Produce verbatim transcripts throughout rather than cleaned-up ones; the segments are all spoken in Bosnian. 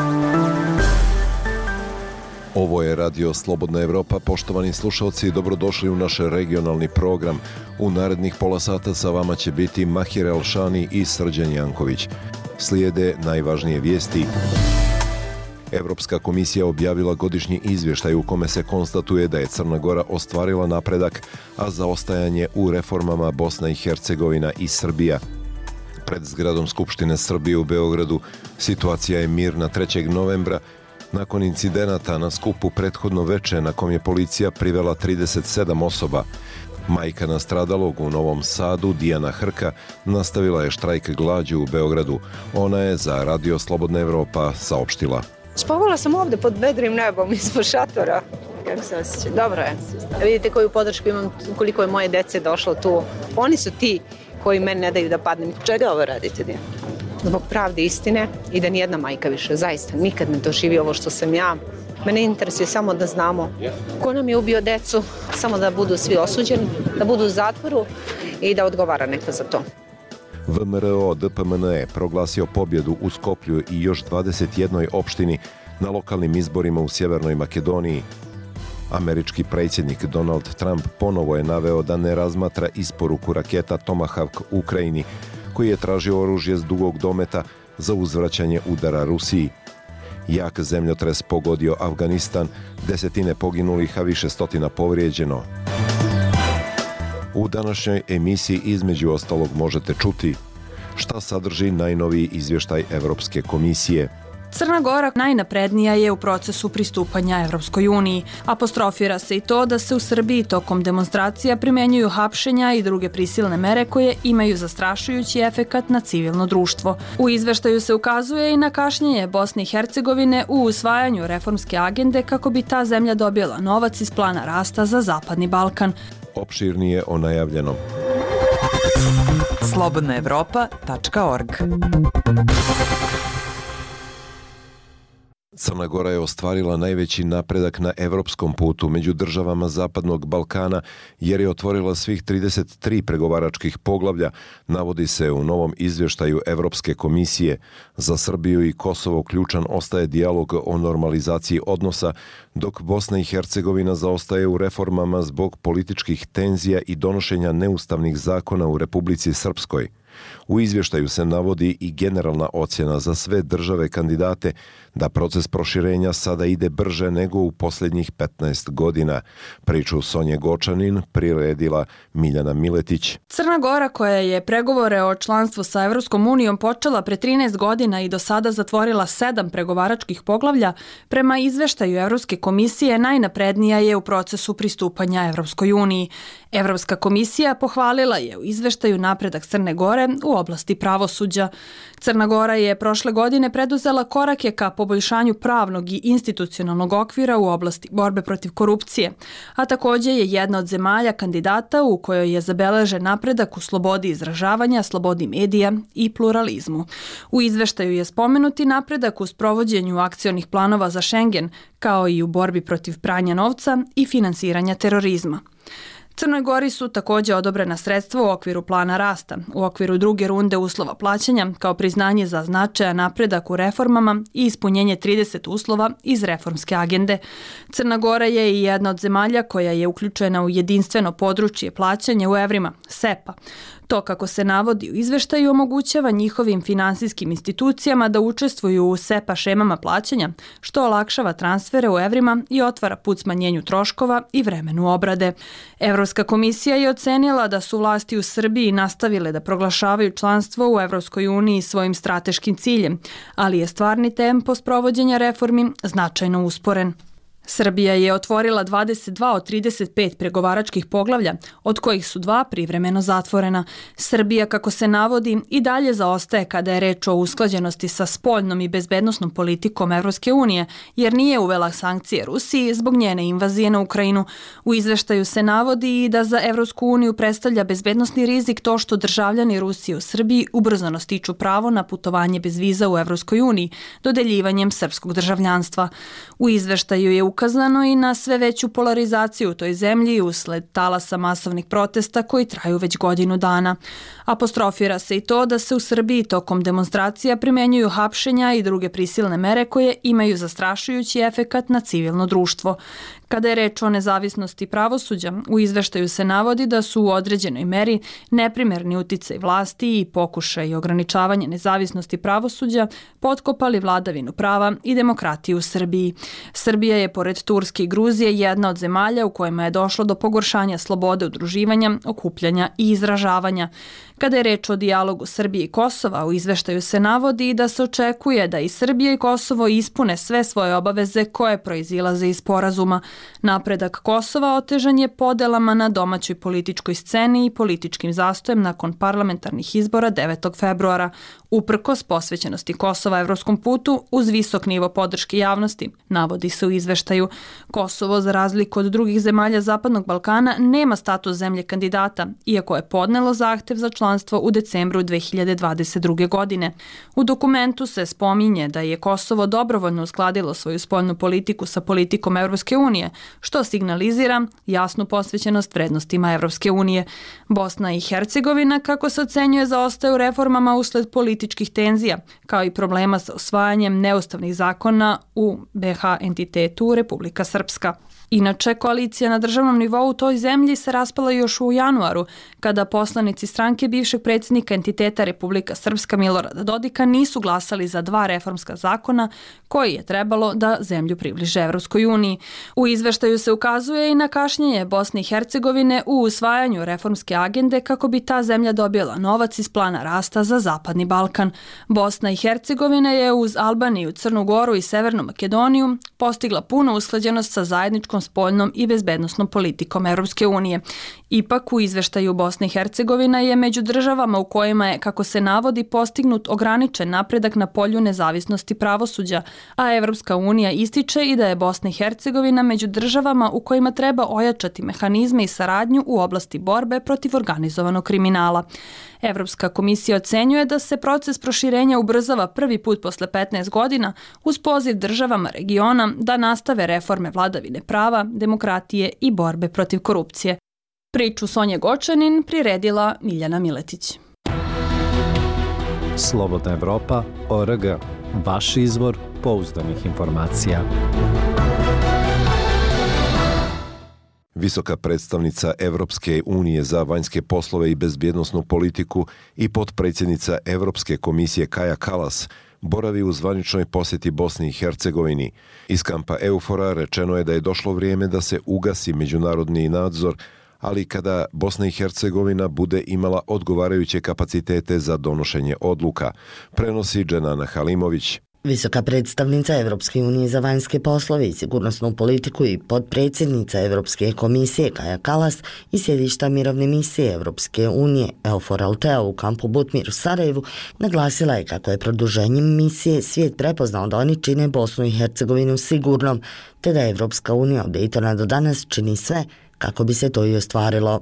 Ovo je Radio Slobodna Evropa. Poštovani slušalci, dobrodošli u naš regionalni program. U narednih pola sata sa vama će biti Mahir Elšani i Srđan Janković. Slijede najvažnije vijesti. Evropska komisija objavila godišnji izvještaj u kome se konstatuje da je Crna Gora ostvarila napredak, a zaostajanje u reformama Bosna i Hercegovina i Srbija. Pred zgradom Skupštine Srbije u Beogradu situacija je mirna trećeg novembra, nakon incidenata na skupu prethodno veče na kom je policija privela trideset sedam osoba. Majka nastradalog u Novom Sadu, Dijana Hrka, nastavila je štrajk glađu u Beogradu. Ona je za Radio Slobodna Evropa saopštila. Spavala sam ovde pod vedrim nebom ispod šatora. Kako se osjeća? Dobro je. Vidite koju podršku imam, koliko je moje dece došlo tu. Oni su ti koji meni ne daju da padnem. Čega ovo radite, Dijana? Zbog pravde, istine i da nijedna majka više, zaista, nikad ne doživi ovo što sam ja. Mene interesuje samo da znamo ko nam je ubio decu, samo da budu svi osuđeni, da budu u zatvoru i da odgovara neko za to. V M R O D P M N E proglasio pobjedu u Skoplju i još dvadeset jednoj opštini na lokalnim izborima u Sjevernoj Makedoniji. Američki predsjednik Donald Trump ponovo je naveo da ne razmatra isporuku raketa Tomahawk Ukrajini, koji je tražio oružje s dugog dometa za uzvraćanje udara Rusiji. Jak zemljotres pogodio Afganistan, desetine poginulih, a više stotina povrijeđeno. U današnjoj emisiji između ostalog možete čuti šta sadrži najnoviji izvještaj Evropske komisije. Crna Gora najnaprednija je u procesu pristupanja Evropskoj uniji. Apostrofira se i to da se u Srbiji tokom demonstracija primenjuju hapšenja i druge prisilne mere koje imaju zastrašujući efekat na civilno društvo. U izveštaju se ukazuje i na kašnjenje Bosne i Hercegovine u usvajanju reformske agende kako bi ta zemlja dobila novac iz plana rasta za Zapadni Balkan. Opširnije o najavljenom. slobodna evropa tačka org. Crna Gora je ostvarila najveći napredak na evropskom putu među državama Zapadnog Balkana jer je otvorila svih trideset tri pregovaračkih poglavlja, navodi se u novom izvještaju Evropske komisije. Za Srbiju i Kosovo ključan ostaje dijalog o normalizaciji odnosa, dok Bosna i Hercegovina zaostaje u reformama zbog političkih tenzija i donošenja neustavnih zakona u Republici Srpskoj. U izvještaju se navodi i generalna ocjena za sve države kandidate da proces proširenja sada ide brže nego u posljednjih petnaest godina. Priču Sonje Gočanin priredila Miljana Miletić. Crna Gora, koja je pregovore o članstvu sa Evropskom unijom počela pre trinaest godina i do sada zatvorila sedam pregovaračkih poglavlja, prema izveštaju Evropske komisije najnaprednija je u procesu pristupanja Evropskoj uniji. Evropska komisija pohvalila je u izveštaju napredak Crne Gore u oblasti pravosuđa. Crna Gora je prošle godine preduzela korake ka poboljšanju pravnog i institucionalnog okvira u oblasti borbe protiv korupcije, a također je jedna od zemalja kandidata u kojoj je zabeležen napredak u slobodi izražavanja, slobodi medija i pluralizmu. U izveštaju je spomenuti napredak u sprovođenju akcionih planova za Schengen, kao i u borbi protiv pranja novca i finansiranja terorizma. Crnoj Gori su također odobrena sredstva u okviru plana rasta, u okviru druge runde uslova plaćanja, kao priznanje za značajan napredak u reformama i ispunjenje trideset uslova iz reformske agende. Crna Gora je i jedna od zemalja koja je uključena u jedinstveno područje plaćanja u evrima, SEPA. To, kako se navodi u izveštaju, omogućava njihovim finansijskim institucijama da učestvuju u SEPA šemama plaćanja, što olakšava transfere u evrima i otvara put smanjenju troškova i vremenu obrade. Evropska komisija je ocenila da su vlasti u Srbiji nastavile da proglašavaju članstvo u Evropskoj uniji svojim strateškim ciljem, ali je stvarni tempo sprovođenja reformi značajno usporen. Srbija je otvorila dvadeset dva od trideset pet pregovaračkih poglavlja, od kojih su dva privremeno zatvorena. Srbija, kako se navodi, i dalje zaostaje kada je reč o usklađenosti sa spoljnom i bezbednosnom politikom Evropske unije, jer nije uvela sankcije Rusiji zbog njene invazije na Ukrajinu. U izveštaju se navodi i da za Evropsku uniju predstavlja bezbednosni rizik to što državljani Rusije u Srbiji ubrzano stiču pravo na putovanje bez viza u Evropskoj uniji, dodeljivanjem srpskog državljanstva. U izveštaju je ukazano ukazano i na sve veću polarizaciju u toj zemlji usled talasa masovnih protesta koji traju već godinu dana. Apostrofira se i to da se u Srbiji tokom demonstracija primenjuju hapšenja i druge prisilne mere koje imaju zastrašujući efekat na civilno društvo. Kada je reč o nezavisnosti pravosuđa, u izveštaju se navodi da su u određenoj meri neprimerni uticaj vlasti i pokušaj ograničavanja nezavisnosti pravosuđa potkopali vladavinu prava i demokratiju u Srbiji. Srbija je, pored Turske i Gruzije, jedna od zemalja u kojima je došlo do pogoršanja slobode udruživanja, okupljanja i izražavanja. Kada je reč o dijalogu Srbije i Kosova, u izveštaju se navodi da se očekuje da i Srbija i Kosovo ispune sve svoje obaveze koje proizilaze iz sporazuma. Napredak Kosova otežan je podelama na domaćoj političkoj sceni i političkim zastojem nakon parlamentarnih izbora devetog februara, uprkos posvećenosti Kosova evropskom putu uz visok nivo podrške javnosti, navodi se u izveštaju. Kosovo, za razliku od drugih zemalja Zapadnog Balkana, nema status zemlje kandidata, iako je podnelo zahtev za članstvo u decembru dve hiljade dvadeset druge. godine. U dokumentu se spominje da je Kosovo dobrovoljno uskladilo svoju spoljnu politiku sa politikom Evropske unije, što signalizira jasnu posvećenost vrednostima Evropske unije. Bosna i Hercegovina, kako se ocenjuje, zaostaje u reformama usled političkih tenzija, kao i problema sa usvajanjem neustavnih zakona u be ha entitetu Republika Srpska. Inače, koalicija na državnom nivou u toj zemlji se raspala još u januaru, kada poslanici stranke bivšeg predsjednika entiteta Republika Srpska Milorada Dodika nisu glasali za dva reformska zakona koji je trebalo da zemlju približe Evropskoj uniji. U izveštaju se ukazuje i na kašnjenje Bosne i Hercegovine u usvajanju reformske agende kako bi ta zemlja dobila novac iz plana rasta za Zapadni Balkan. Bosna i Hercegovina je uz Albaniju, Crnu Goru i Severnu Makedoniju postigla punu usklađenost sa zajedničkom spoljnom i bezbednosnom politikom Evropske unije. Ipak, u izveštaju Bosna i Hercegovina je među državama u kojima je, kako se navodi, postignut ograničen napredak na polju nezavisnosti pravosuđa, a Evropska unija ističe i da je Bosna i Hercegovina među državama u kojima treba ojačati mehanizme i saradnju u oblasti borbe protiv organizovanog kriminala. Evropska komisija ocenjuje da se proces proširenja ubrzava prvi put posle petnaest godina uz poziv državama regiona da nastave reforme vladavine prava, demokratije i borbe protiv korupcije. Priču Sonje Gočanin priredila Miljana Miletić. Slobodna Evropa, o er ge, vaš izvor pouzdanih informacija. Visoka predstavnica Evropske unije za vanjske poslove i bezbjednosnu politiku i potpredsjednica Evropske komisije Kaja Kallas boravi u zvaničnoj posjeti Bosni i Hercegovini. Iz kampa Eufora rečeno je da je došlo vrijeme da se ugasi međunarodni nadzor, ali kada Bosna i Hercegovina bude imala odgovarajuće kapacitete za donošenje odluka, prenosi Dženana Halimović. Visoka predstavnica Evropske unije za vanjske poslove i sigurnosnu politiku i potpredsjednica Evropske komisije Kaja Kallas i sjedišta mirovne misije Evropske unije Eufor Altea u kampu Butmir u Sarajevu naglasila je kako je produženjem misije svijet prepoznao da oni čine Bosnu i Hercegovinu sigurnom, te da Evropska unija od Daytona do danas čini sve kako bi se to i ostvarilo.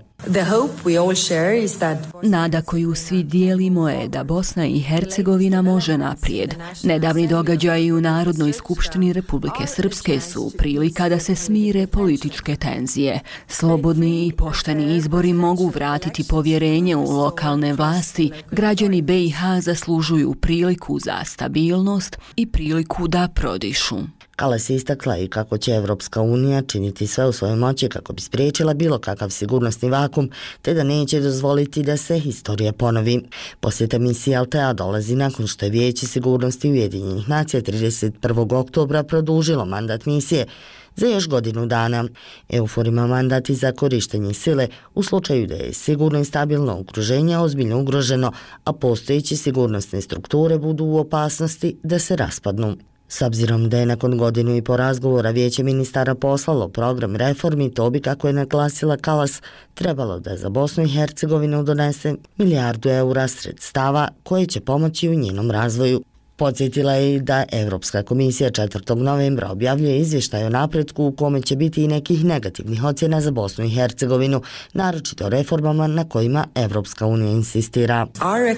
Nada koju svi dijelimo je da Bosna i Hercegovina može naprijed. Nedavni događaji u Narodnoj skupštini Republike Srpske su prilika da se smire političke tenzije. Slobodni i pošteni izbori mogu vratiti povjerenje u lokalne vlasti. Građani be i ha zaslužuju priliku za stabilnost i priliku da prodišu. Kallas je istakla i kako će Evropska unija činiti sve u svojoj moći kako bi spriječila bilo kakav sigurnosni vakum, te da neće dozvoliti da se historija ponovi. Posjeta misije Altea dolazi nakon što je Vijeće sigurnosti Ujedinjenih nacija trideset prvog oktobra produžilo mandat misije za još godinu dana. Eufor ima mandat i za korištenje sile u slučaju da je sigurno i stabilno okruženje ozbiljno ugroženo, a postojeće sigurnosne strukture budu u opasnosti da se raspadnu. S obzirom da je nakon godinu i po razgovora Vijeće ministara poslalo program reformi, to bi, kako je naglasila Kallas, trebalo da za Bosnu i Hercegovinu donese milijardu eura sredstava koje će pomoći u njenom razvoju. Podsjetila je i da Evropska komisija četvrtog novembra objavljuje izvještaj o napretku u kome će biti i nekih negativnih ocjena za Bosnu i Hercegovinu, naročito reformama na kojima Evropska unija insistira.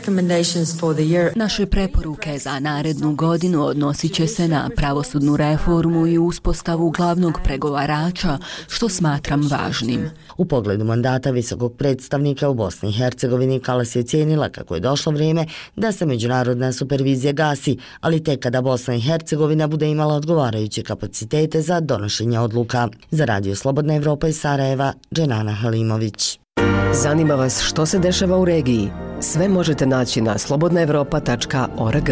Naše preporuke za narednu godinu odnosit će se na pravosudnu reformu i uspostavu glavnog pregovarača, što smatram važnim. U pogledu mandata visokog predstavnika u Bosni i Hercegovini Kallas je cijenila kako je došlo vrijeme da se međunarodna supervizija gasi, ali tek kada Bosna i Hercegovina bude imala odgovarajuće kapacitete za donošenje odluka. Za Radio Slobodna Evropa iz Sarajeva, Dženana Halimović. Zanima vas što se dešava u regiji? Sve možete naći na slobodna evropa tačka org.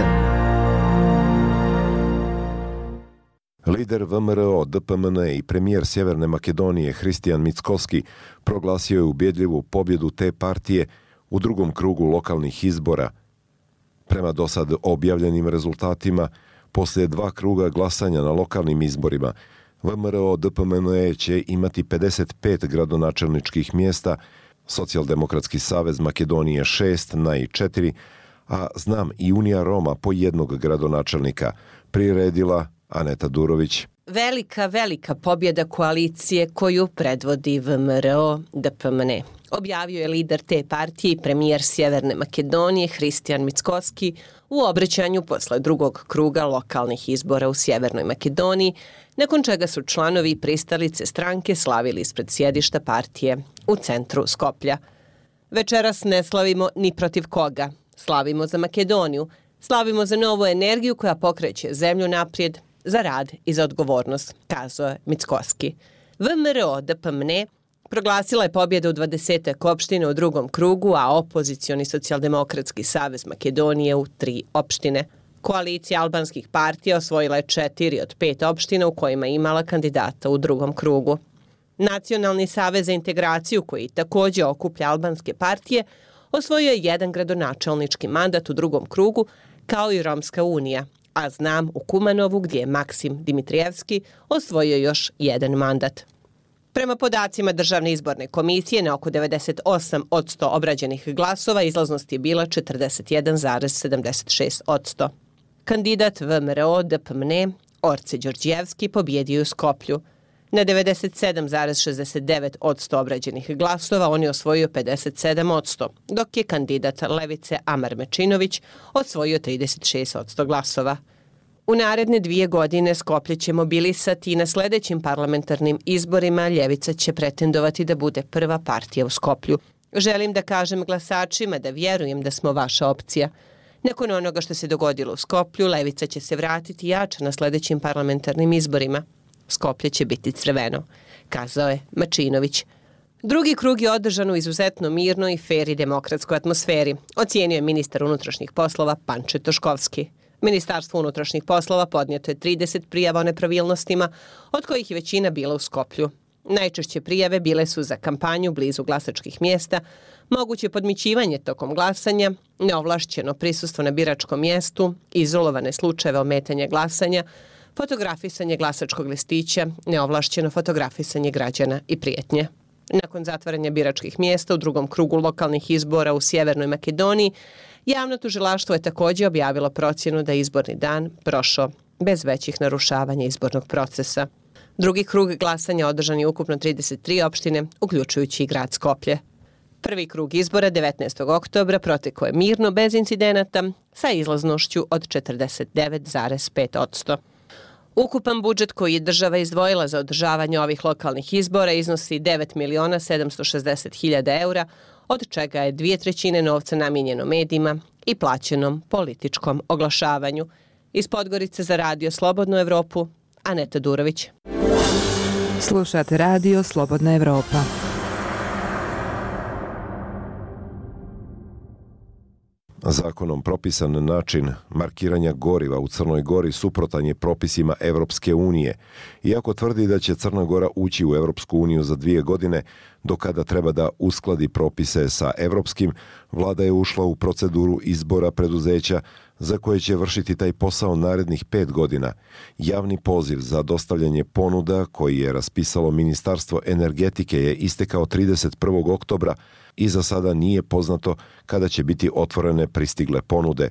Lider V M R O D P M N i premijer Sjeverne Makedonije Hristijan Mickoski proglasio je ubjedljivu pobjedu te partije u drugom krugu lokalnih izbora. Prema dosad objavljenim rezultatima, poslije dva kruga glasanja na lokalnim izborima, V M R O D P M N će imati pedeset pet gradonačelničkih mjesta, Socijaldemokratski savez Makedonije šest, N A I četiri, a Znam i Unija Roma po jednog gradonačelnika, priredila Aneta Durović. Velika, velika pobjeda koalicije koju predvodi V M R O D P M N. Objavio je lider te partije i premijer Sjeverne Makedonije Hristijan Mickoski u obraćanju posle drugog kruga lokalnih izbora u Sjevernoj Makedoniji, nakon čega su članovi i pristalice stranke slavili ispred sjedišta partije u centru Skoplja. Večeras ne slavimo ni protiv koga. Slavimo za Makedoniju, slavimo za novu energiju koja pokreće zemlju naprijed, za rad i za odgovornost, kazao je Mickoski. V M R O D P M N proglasila je pobjedu u dvadesetak opštine u drugom krugu, a opozicioni Socijaldemokratski savez Makedonije u tri opštine. Koalicija albanskih partija osvojila je četiri od pet opština u kojima je imala kandidata u drugom krugu. Nacionalni savez za integraciju, koji također okuplja albanske partije, osvojio je jedan gradonačelnički mandat u drugom krugu, kao i Romska unija, a Znam u Kumanovu, gdje je Maksim Dimitrijevski osvojio još jedan mandat. Prema podacima Državne izborne komisije, na oko devedeset osam posto obrađenih glasova izlaznost je bila četrdeset jedan zarez sedamdeset šest posto. Kandidat V M R O D P M N, Orce Đorđijevski, pobjedio u Skoplju. Na devedeset sedam zarez šezdeset devet posto obrađenih glasova on je osvojio pedeset sedam posto, dok je kandidat Levice Amar Mečinović osvojio trideset šest posto glasova. U naredne dvije godine Skoplje će mobilisati i na sljedećim parlamentarnim izborima Ljevica će pretendovati da bude prva partija u Skoplju. Želim da kažem glasačima da vjerujem da smo vaša opcija. Nakon onoga što se dogodilo u Skoplju, Levica će se vratiti jače na sljedećim parlamentarnim izborima. Skoplje će biti crveno, kazao je Mačinović. Drugi krug je održan u izuzetno mirnoj i fer i demokratskoj atmosferi, ocijenio je ministar unutrašnjih poslova Panče Toškovski. Ministarstvo unutrašnjih poslova podnijeto je trideset prijava o nepravilnostima, od kojih je većina bila u Skoplju. Najčešće prijave bile su za kampanju blizu glasačkih mjesta, moguće podmićivanje tokom glasanja, neovlašćeno prisustvo na biračkom mjestu, izolovane slučajeve ometanja glasanja, fotografisanje glasačkog listića, neovlašćeno fotografisanje građana i prijetnje. Nakon zatvaranja biračkih mjesta u drugom krugu lokalnih izbora u Sjevernoj Makedoniji, javno tužilaštvo je također objavilo procjenu da je izborni dan prošao bez većih narušavanja izbornog procesa. Drugi krug glasanja održan je ukupno trideset tri opštine, uključujući i grad Skoplje. Prvi krug izbora devetnaestog oktobra protekao je mirno, bez incidenata, sa izlaznošću od četrdeset devet zarez pet posto. Ukupan budžet koji je država izdvojila za održavanje ovih lokalnih izbora iznosi devet miliona sedamsto šezdeset hiljada eura, od čega je dvije trećine novca namijenjeno medijima i plaćenom političkom oglašavanju. Iz Podgorice za Radio Slobodnu Evropu, Aneta Durović. Slušate Radio Slobodna Evropa. Zakonom propisan način markiranja goriva u Crnoj Gori suprotan je propisima Evropske unije. Iako tvrdi da će Crna Gora ući u Evropsku uniju za dvije godine, do kada treba da uskladi propise sa evropskim, vlada je ušla u proceduru izbora preduzeća za koje će vršiti taj posao narednih pet godina. Javni poziv za dostavljanje ponuda koji je raspisalo Ministarstvo energetike je istekao trideset prvog oktobra i za sada nije poznato kada će biti otvorene pristigle ponude.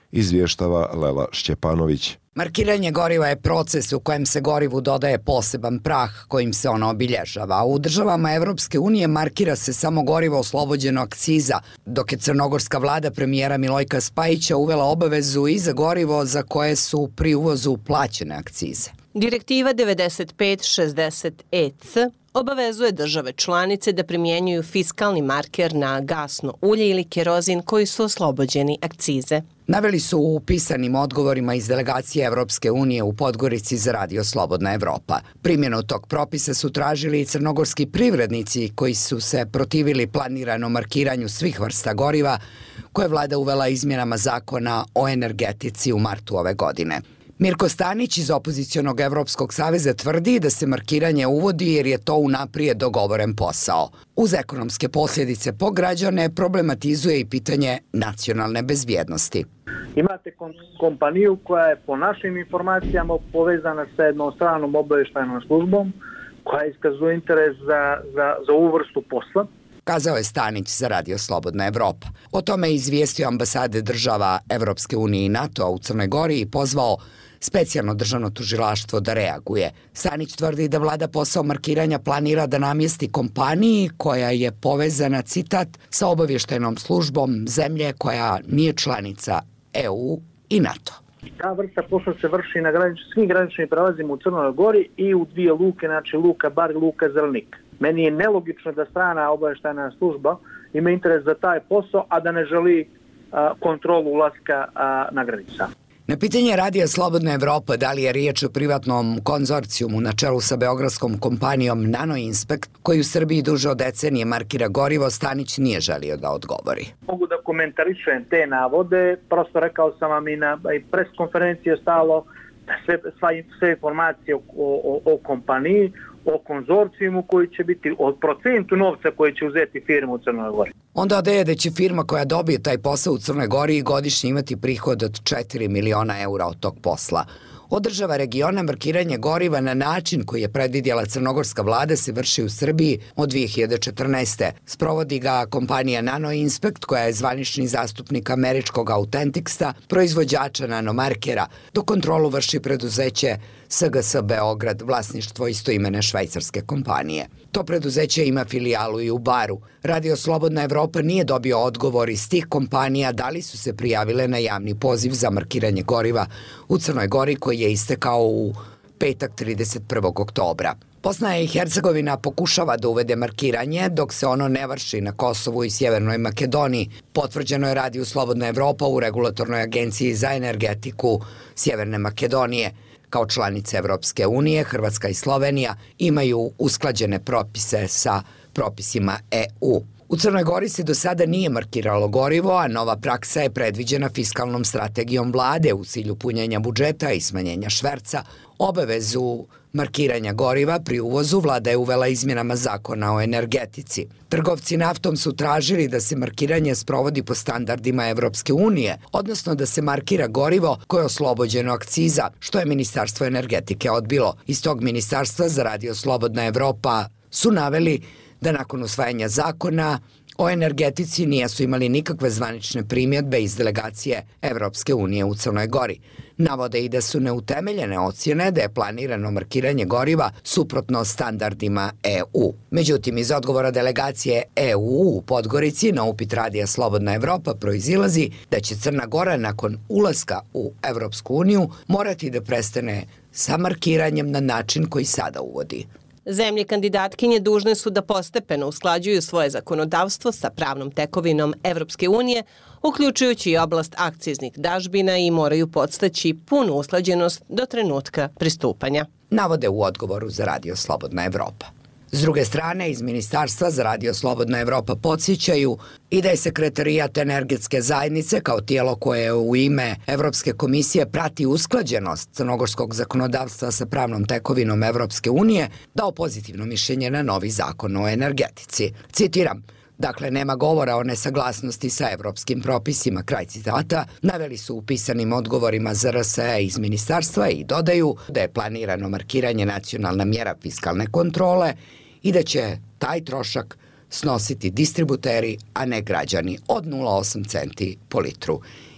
izvještava Lela Šćepanović. Markiranje goriva je proces u kojem se gorivu dodaje poseban prah kojim se ono obilježava. U državama Evropske unije markira se samo gorivo oslobođeno akciza, dok je crnogorska vlada premijera Milojka Spajića uvela obavezu i za gorivo za koje su pri uvozu plaćene akcize. Direktiva devedeset pet šezdeset E C obavezuje države članice da primjenjuju fiskalni marker na gasno ulje ili kerozin koji su oslobođeni akcize. Naveli su u pisanim odgovorima iz delegacije Evropske unije u Podgorici za Radio Slobodna Evropa. Primjenu tog propisa su tražili i crnogorski privrednici koji su se protivili planiranom markiranju svih vrsta goriva koje je vlada uvela izmjenama zakona o energetici u martu ove godine. Mirko Stanić iz opozicionog Evropskog saveza tvrdi da se markiranje uvodi jer je to unaprijed dogovoren posao. Uz ekonomske posljedice po građane problematizuje i pitanje nacionalne bezbjednosti. Imate kompaniju koja je po našim informacijama povezana sa jednom stranom obavještajnom službom koja iskazuje interes za, za, za ovu vrstu posla. Kazao je Stanić za Radio Slobodna Evropa. O tome je izvijestio ambasade država Evropske unije i NATO-a u Crnoj Gori i pozvao specijalno državno tužilaštvo da reaguje. Stanić tvrdi da vlada posao markiranja planira da namjesti kompaniji koja je povezana, citat, sa obavještajnom službom zemlje koja nije članica E U i NATO. Ta vrsta posla se vrši na granič, svim graničnim prelazima u Crnoj Gori i u dvije luke, znači Luka Bar i Luka Zrnik. Meni je nelogično da strana obavještajna služba ima interes za taj posao, a da ne želi a, kontrolu ulaska a, na granica. Na pitanje Radija Slobodna Evropa da li je riječ o privatnom konzorcijumu na čelu sa beogradskom kompanijom Nanoinspekt, koji u Srbiji duže od decenije markira gorivo, Stanić nije želio da odgovori. Mogu da komentarišem te navode, prosto rekao sam vam i na pres konferenciji je stalo da sve, sve informacije o, o, o kompaniji, o konzorcijumu koji će biti, od procentu novca koji će uzeti firma u Crnoj Gori. On dodaje da će firma koja dobije taj posao u Crnoj Gori godišnje imati prihod od četiri miliona eura od tog posla. Od država regiona markiranje goriva na način koji je predvidjela crnogorska vlada se vrši u Srbiji od dvije hiljade četrnaeste. Sprovodi ga kompanija Nanoinspekt koja je zvanični zastupnik američkog Autentiksta, proizvođača nanomarkera, dok kontrolu vrši preduzeće S G S Beograd, vlasništvo istoimene švajcarske kompanije. To preduzeće ima filijalu i u Baru. Radio Slobodna Evropa nije dobio odgovor iz tih kompanija da li su se prijavile na javni poziv za markiranje goriva u Crnoj Gori koji je istekao u petak trideset prvog oktobra. Bosna i Hercegovina pokušava da uvede markiranje dok se ono ne vrši na Kosovu i Sjevernoj Makedoniji. Potvrđeno je Radio Slobodna Evropa u Regulatornoj agenciji za energetiku Sjeverne Makedonije. Kao članice Evropske unije, Hrvatska i Slovenija imaju usklađene propise sa propisima E U. U Crnoj Gori se do sada nije markiralo gorivo, a nova praksa je predviđena fiskalnom strategijom vlade u cilju punjenja budžeta i smanjenja šverca. Obavezu markiranja goriva pri uvozu vlada je uvela izmjenama zakona o energetici. Trgovci naftom su tražili da se markiranje sprovodi po standardima Evropske unije, odnosno da se markira gorivo koje je oslobođeno akciza, što je Ministarstvo energetike odbilo. Iz tog ministarstva za Radio Slobodna Evropa su naveli da nakon usvajanja zakona o energetici nisu imali nikakve zvanične primjedbe iz delegacije Evropske unije u Crnoj Gori. Navode i da su neutemeljene ocjene da je planirano markiranje goriva suprotno standardima E U. Međutim, iz odgovora delegacije E U u Podgorici na upit Radija Slobodna Evropa proizilazi da će Crna Gora nakon ulaska u Evropsku uniju morati da prestane sa markiranjem na način koji sada uvodi. Zemlje kandidatkinje dužne su da postepeno usklađuju svoje zakonodavstvo sa pravnom tekovinom Evropske unije, uključujući i oblast akciznih dažbina i moraju podstaći punu usklađenost do trenutka pristupanja. Navode u odgovoru za Radio Slobodna Evropa. S druge strane, iz Ministarstva za Radio Slobodna Evropa podsjećaju i da je Sekretarijat energetske zajednice kao tijelo koje u ime Evropske komisije prati usklađenost crnogorskog zakonodavstva sa pravnom tekovinom Evropske unije dao pozitivno mišljenje na novi zakon o energetici. Citiram, dakle, nema govora o nesaglasnosti sa evropskim propisima, kraj citata, naveli su u pisanim odgovorima za R S E iz ministarstva i dodaju da je planirano markiranje nacionalna mjera fiskalne kontrole i da će taj trošak snositi distributeri, a ne građani, od nula zarez osam centi po litru.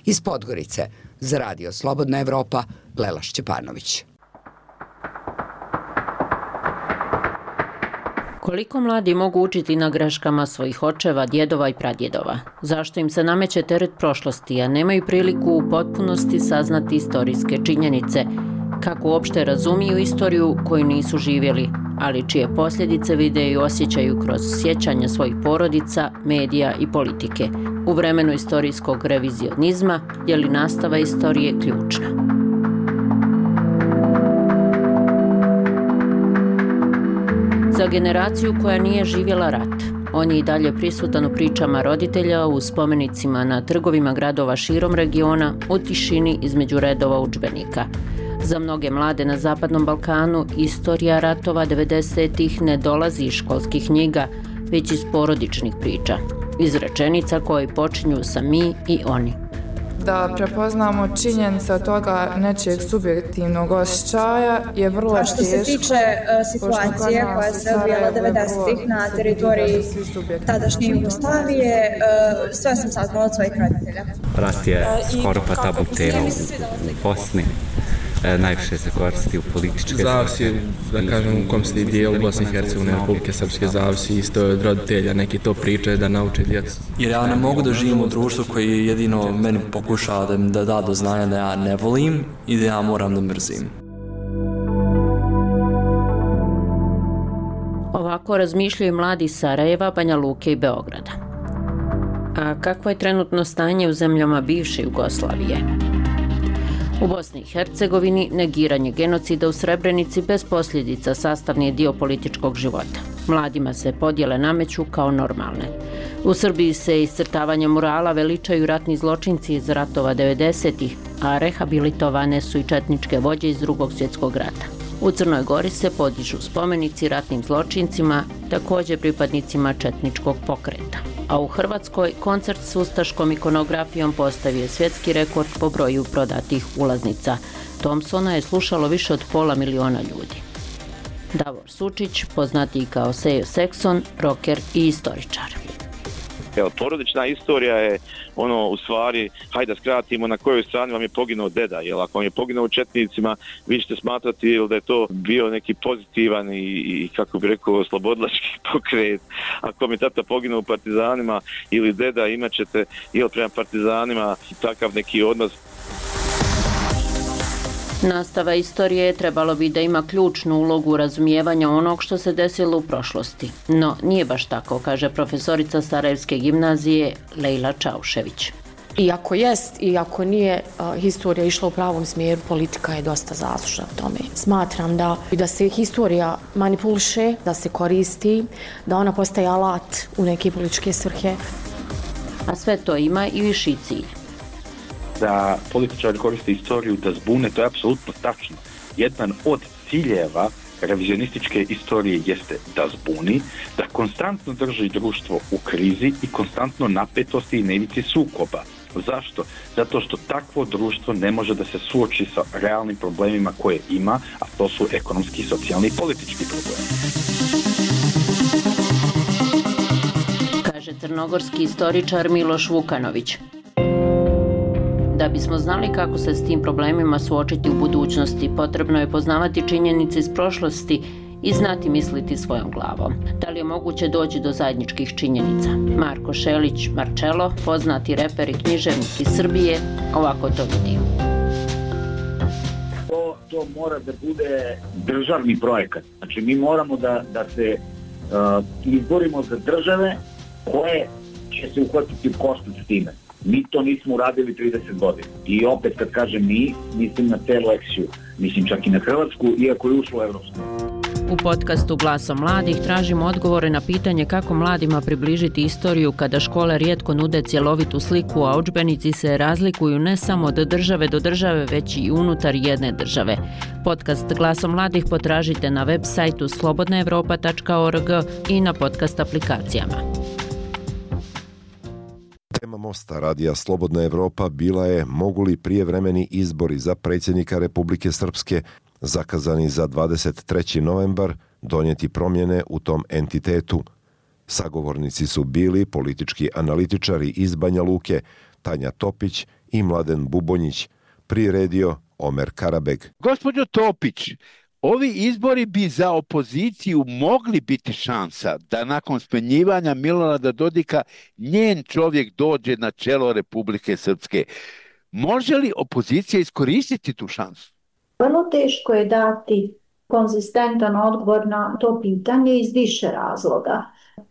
Iz Podgorice, za Radio Slobodna Evropa, Lela Šćepanović. Koliko mladi mogu učiti na greškama svojih očeva, djedova i pradjedova? Zašto im se nameće teret prošlosti, a nemaju priliku u potpunosti saznati istorijske činjenice? Kako uopšte razumiju istoriju koju nisu živjeli, ali čije posljedice vide i osjećaju kroz sjećanja svojih porodica, medija i politike? U vremenu istorijskog revizionizma je li nastava istorije ključna? Za generaciju koja nije živjela rat, on je i dalje prisutan u pričama roditelja, u spomenicima na trgovima gradova širom regiona, u tišini između redova udžbenika. Za mnoge mlade na Zapadnom Balkanu istorija ratova devedesetih ne dolazi iz školskih knjiga, već iz porodičnih priča, iz rečenica koje počinju sa mi i oni. Da prepoznamo činjenice od toga nečijeg subjektivnog osjećaja je vrlo teško. Što se tiče uh, situacije koja se odvijala devedesetih na teritoriji tadašnje Jugoslavije, uh, sve sam saznala od svojih roditelja. Rat je skoro pa tabu tema u Bosni. E, najviše se koristi u političke... Zavisi, da kažem, u kom se dijelu Bosne i Hercegovine, Republike Srpske, zavisi isto od roditelja, neki to pričaju da nauče djecu. Jer ja ne mogu da živim u društvu koji jedino meni pokušava da, da da do znanja da ja ne volim i da ja moram da mrzim. Ovako razmišljaju mladi iz Sarajeva, Banja Luke i Beograda. A kakvo je trenutno stanje u zemljama bivše Jugoslavije? U Bosni i Hercegovini negiranje genocida u Srebrenici bez posljedica sastavni je dio političkog života. Mladima se podjele nameću kao normalne. U Srbiji se iscrtavanjem murala veličaju ratni zločinci iz ratova devedesetih, a rehabilitovane su i četničke vođe iz Drugog svjetskog rata. U Crnoj Gori se podižu spomenici ratnim zločincima, također pripadnicima četničkog pokreta. A u Hrvatskoj koncert s ustaškom ikonografijom postavio svjetski rekord po broju prodatih ulaznica. Thompsona je slušalo više od pola miliona ljudi. Davor Sučić, poznatiji kao Sejo Sekson, roker i istoričar. Evo, porodična istorija je ono, u stvari, hajde da skratimo na kojoj strani vam je poginuo deda, jer ako vam je poginuo u četnicima, vi ćete smatrati da je to bio neki pozitivan i, i kako bi rekao, slobodlački pokret. Ako mi je tata poginuo u partizanima ili deda, imat ćete ili prema partizanima takav neki odnos. Nastava istorije trebalo bi da ima ključnu ulogu razumijevanja onog što se desilo u prošlosti. No, nije baš tako, kaže profesorica Sarajevske gimnazije Lejla Čaušević. Iako jest, iako nije uh, historija išla u pravom smjeru, politika je dosta zaslužna u tome. Smatram da, da se historija manipuliše, da se koristi, da ona postaje alat u neke političke svrhe. A sve to ima i viši cilj. Da političari koriste istoriju da zbune, to je apsolutno tačno. Jedan od ciljeva revizionističke istorije jeste da zbuni, da konstantno drži društvo u krizi i konstantno napetosti i na ivici sukoba. Zašto? Zato što takvo društvo ne može da se suoči sa realnim problemima koje ima, a to su ekonomski, socijalni i politički problemi. Kaže crnogorski istoričar Miloš Vukanović. Da bismo znali kako se s tim problemima suočiti u budućnosti, potrebno je poznavati činjenice iz prošlosti i znati misliti svojom glavom. Da li je moguće doći do zajedničkih činjenica? Marko Šelić Marcello, poznati reper i književnik iz Srbije, ovako to vidi. To, to mora da bude državni projekat. Znači mi moramo da, da se uh, izborimo za države koje će se uhvatiti u koštac s time. Mi to nismo uradili trideset godina. I opet kad kažem mi, mislim na celu eksiju. Mislim čak i na Hrvatsku, iako je ušlo u Evropsku. U podcastu Glasom mladih tražimo odgovore na pitanje kako mladima približiti istoriju kada škole rijetko nude cjelovitu sliku, a udžbenici se razlikuju ne samo od države do države, već i unutar jedne države. Podcast Glasom mladih potražite na web sajtu slobodna evropa tačka org i na podcast aplikacijama. Tema Mosta radija Slobodna Evropa bila je mogu li prijevremeni izbori za predsjednika Republike Srpske, zakazani za dvadeset treći novembar, donijeti promjene u tom entitetu. Sagovornici su bili politički analitičari iz Banja Luke, Tanja Topić i Mladen Bubonjić, priredio Omer Karabeg. Gospođo Topić, ovi izbori bi za opoziciju mogli biti šansa da nakon smenjivanja Milorada Dodika njen čovjek dođe na čelo Republike Srpske. Može li opozicija iskoristiti tu šansu? Vrlo teško je dati konzistentan odgovor na to pitanje iz više razloga.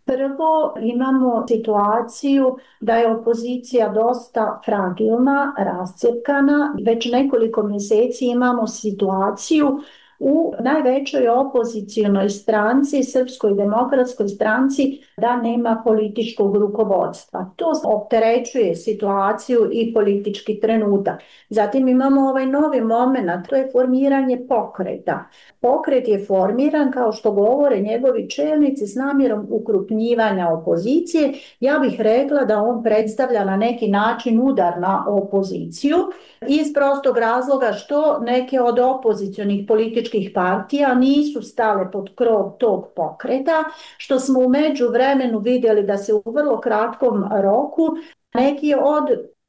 Prvo, imamo situaciju da je opozicija dosta fragilna, rascjepkana. Već nekoliko mjeseci imamo situaciju u najvećoj opozicijonoj stranci, Srpskoj demokratskoj stranci, da nema političkog rukovodstva. To opterećuje situaciju i politički trenutak. Zatim imamo ovaj novi moment, to je formiranje pokreta. Pokret je formiran, kao što govore njegovi čelnici, s namjerom ukrupnjivanja opozicije. Ja bih rekla da on predstavlja na neki način udar na opoziciju, iz prostog razloga što neke od opozicionih političkih partija nisu stale pod krov tog pokreta, što smo u međuvremenu vidjeli da se u vrlo kratkom roku neki od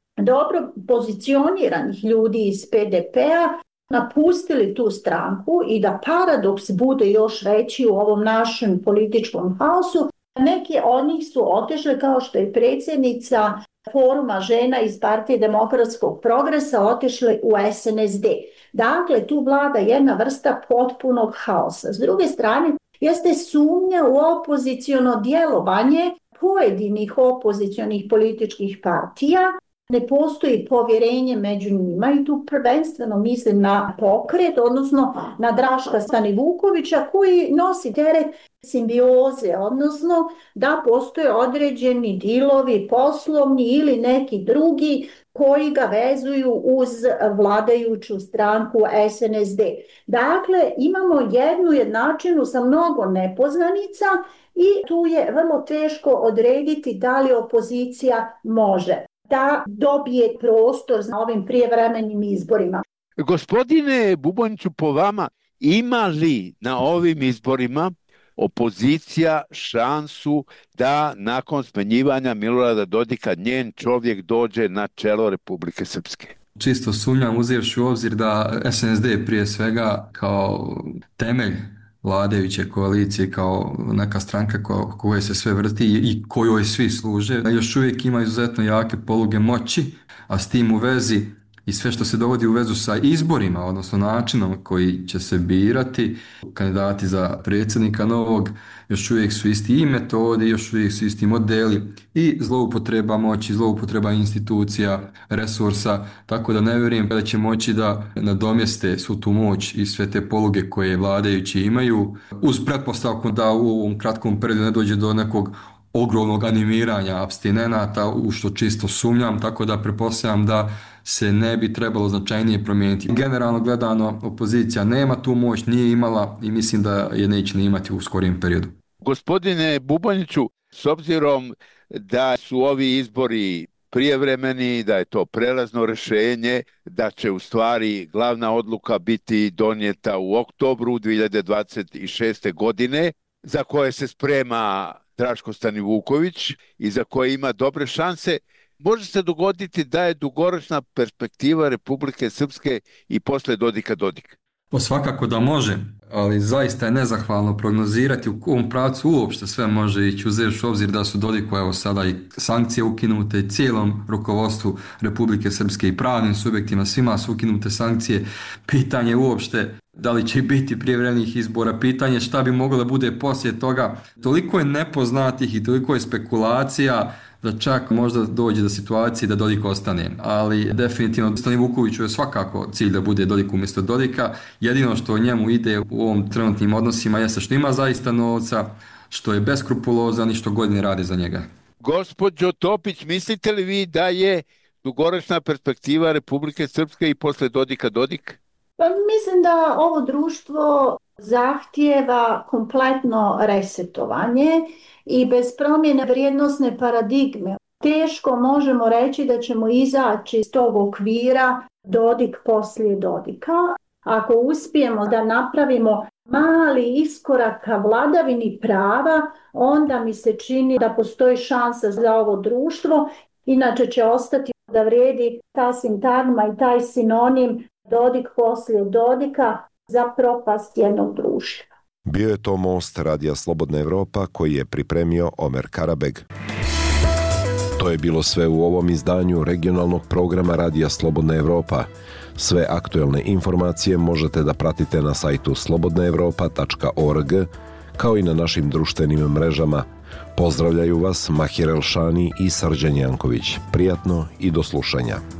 dobro pozicioniranih ljudi iz P D P-a napustili tu stranku i da paradoks bude još veći u ovom našem političkom haosu. Neki od njih su otišli, kao što je predsjednica Foruma žena iz Partije demokratskog progresa, otišli u S N S D. Dakle, tu vlada jedna vrsta potpunog haosa. S druge strane, jeste sumnja u opoziciono djelovanje pojedinih opozicionih političkih partija. Ne postoji povjerenje među njima i tu prvenstveno mislim na pokret, odnosno na Draška Stanivukovića koji nosi teret simbioze, odnosno da postoje određeni dilovi poslovni ili neki drugi koji ga vezuju uz vladajuću stranku S N S D. Dakle, imamo jednu jednačinu sa mnogo nepoznanica i tu je vrlo teško odrediti da li opozicija može da dobije prostor na ovim prijevremenim izborima. Gospodine Bubonjiću, po vama, ima li na ovim izborima opozicija šansu da nakon smenjivanja Milorada Dodika njen čovjek dođe na čelo Republike Srpske? Čisto sumnjam, uzevši u obzir da S N S D prije svega kao temelj vladajuće koalicije, kao neka stranka ko, koje se sve vrti i kojoj svi služe, još uvijek ima izuzetno jake poluge moći, a s tim u vezi i sve što se dovodi u vezu sa izborima, odnosno načinom koji će se birati kandidati za predsjednika novog, još uvijek su isti i metode, još uvijek su isti modeli i zloupotreba moći, zloupotreba institucija, resursa, tako da ne vjerujem da će moći da nadomjeste svu tu moć i sve te poluge koje vladajući imaju, uz pretpostavku da u ovom kratkom periodu ne dođe do nekog ogromnog animiranja apstinenata, u što čisto sumnjam, tako da pretpostavljam da se ne bi trebalo značajnije promijeniti. Generalno gledano, opozicija nema tu moć, nije imala i mislim da je neće ne imati u skorijem periodu. Gospodine Bubonjiću, s obzirom da su ovi izbori prijevremeni, da je to prelazno rješenje, da će u stvari glavna odluka biti donijeta u oktobru dvije hiljade dvadeset šeste. godine, za koje se sprema Draško Stanivuković i za koje ima dobre šanse, može se dogoditi da je dugoročna perspektiva Republike Srpske i posle Dodika Dodik? Pa svakako da može, ali zaista je nezahvalno prognozirati u kom pravcu uopšte sve može ići, uzevši u obzir da su Dodiku evo sada i sankcije ukinute i cijelom rukovodstvu Republike Srpske i pravnim subjektima, svima su ukinute sankcije. Pitanje uopšte da li će biti prijevremenih izbora, pitanje šta bi moglo da bude poslije toga. Toliko je nepoznatih i toliko je spekulacija da čak možda dođe do situacije da Dodik ostane. Ali definitivno Stanivukoviću je svakako cilj da bude Dodik umjesto Dodika. Jedino što njemu ide u ovom trenutnim odnosima jeste što ima zaista novca, što je beskrupulozan i što godine rade za njega. Gospođo Topić, mislite li vi da je dugoročna perspektiva Republike Srpske i posle Dodika Dodik? Pa mislim da ovo društvo zahtijeva kompletno resetovanje i bez promjene vrijednosne paradigme teško možemo reći da ćemo izaći iz tog okvira Dodik poslije Dodika. Ako uspijemo da napravimo mali iskorak ka vladavini prava, onda mi se čini da postoji šansa za ovo društvo, inače će ostati da vrijedi ta sintagma i taj sinonim Dodik poslije Dodika za propast jednog društva. Bio je to Most Radija Slobodna Evropa koji je pripremio Omer Karabeg. To je bilo sve u ovom izdanju regionalnog programa Radija Slobodna Evropa. Sve aktuelne informacije možete da pratite na sajtu slobodna evropa tačka org kao i na našim društvenim mrežama. Pozdravljaju vas Mahir Elšani i Srđan Janković. Prijatno i do slušanja.